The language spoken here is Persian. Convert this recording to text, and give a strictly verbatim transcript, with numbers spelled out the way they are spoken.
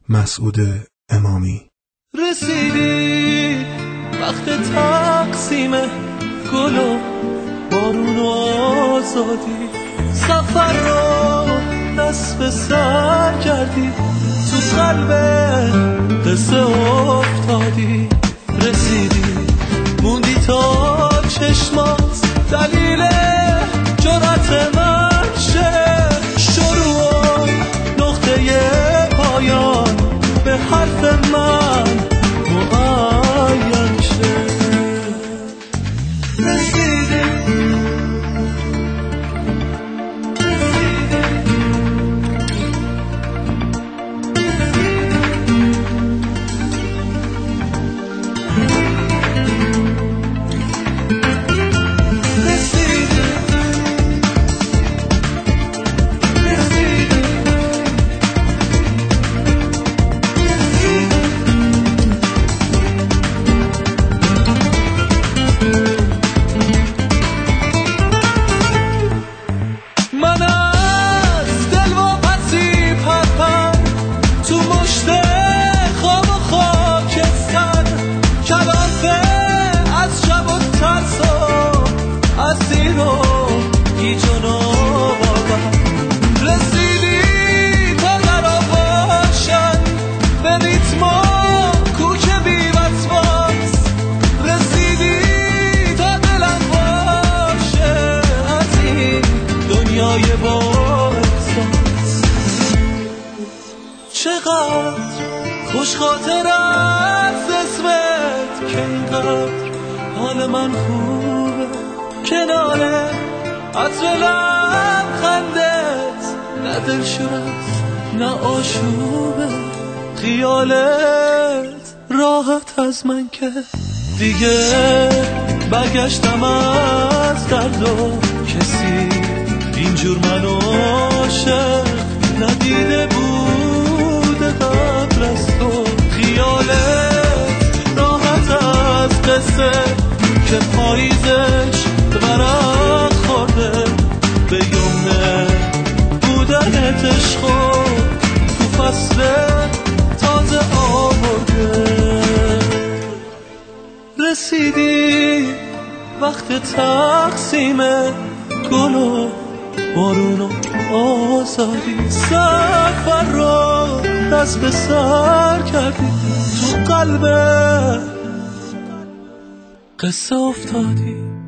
مسعود امامی. رسیدی وقت تقسیم گل و بارون و آزادی، سفر رو دست به سر کردی، تو قلب قصه افتادی. رسیدی موندی تا چشمات دلیل جرأت من شه، شروع نقطه پایان به حرف من معین شه. رسیدی چقدر خوش خاطر از اسمت که اینقدر حال من خوبه، کنار عطر لبخندت نه دلشورست نه آشوبه، خیالت راحت از من که دیگه برگشتم از درد و کسی اینجور منو عاشق ندیده بوده قبل از تو. خیالت راحت از قصه که پاییزش ورق خورده، به یمنه بودنت عشقو تو فصل تازه آورده. رسیدی وقت تقسیم گل و بارون و آزادی، سفر را دست به سر کردی، تو قلب قصه افتادی.